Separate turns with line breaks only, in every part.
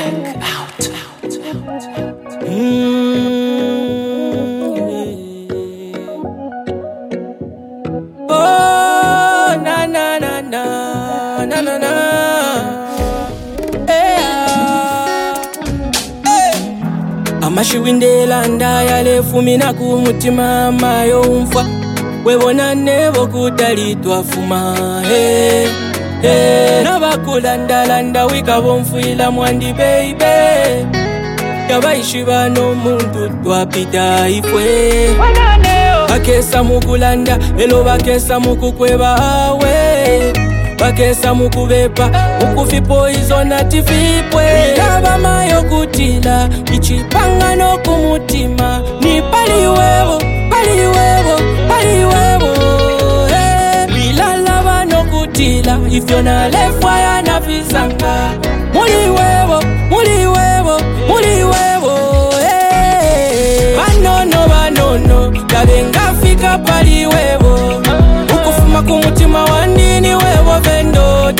Check out.
Oh, na na na na na na na. Amashiwindela ndayale fumina kumutima mayo umfa webona nebo kutalitwa fuma nabakulandalanda wika bonfuila mwandi baby yabaishi bano muntu twapita ifwe bakesa mukulanda elo bakesa mukukweba awe bakesa mukubepa mukufi poison ati vipwe yaba mayo kutila ichipangano kumutima ni paliwebo paliwebo paliwebo bilala bano kutila ifyo na lefwa ya nafisanga muliwebo muliwebo muliwebo banono kabenga fika paliwebo ukufuma kumutima wandini webo vendoda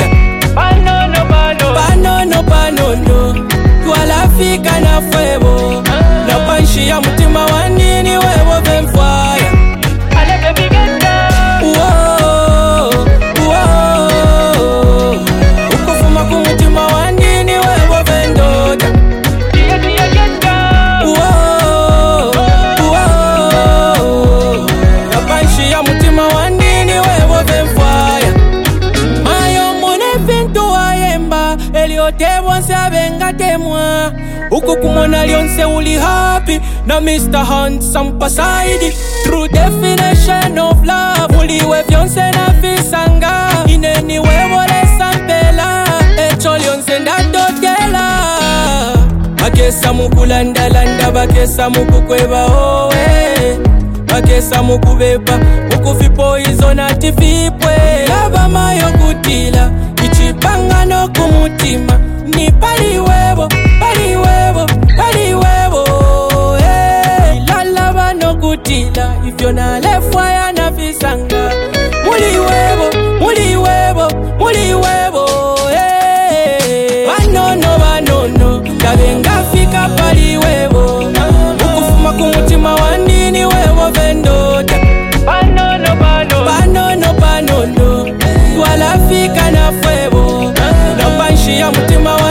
banono twalafika na fwebo na panshi ya mutima wandini webo venfwaya ukufuma kumutima wandini webo vendoda na panshi ya mutima wandini webo venfwaya mayo mune vintu wayemba eliotebwa nsabenga temwa uko kumona lyonse uli happy na Mr. Handsome pasaidi true definition of love uliwe vyonse na visanga ineni webole sampela echo lyonse ndatotela bakesa mukulandalanda bakesa mukukweba owe bakesa mukubeba mukufi poison ati vipwe laba mayo kutila ichipangano kumutima ni paliwebo paliwebo paliwebo ilala bano kutila ifyo na lefwa ya nafisanga muliwebo muliwebo muliwebo banono kabenga fika paliwebo ukufuma kumutima wandini webo vendoda banono twalafika na fwebo na panshi ya mutima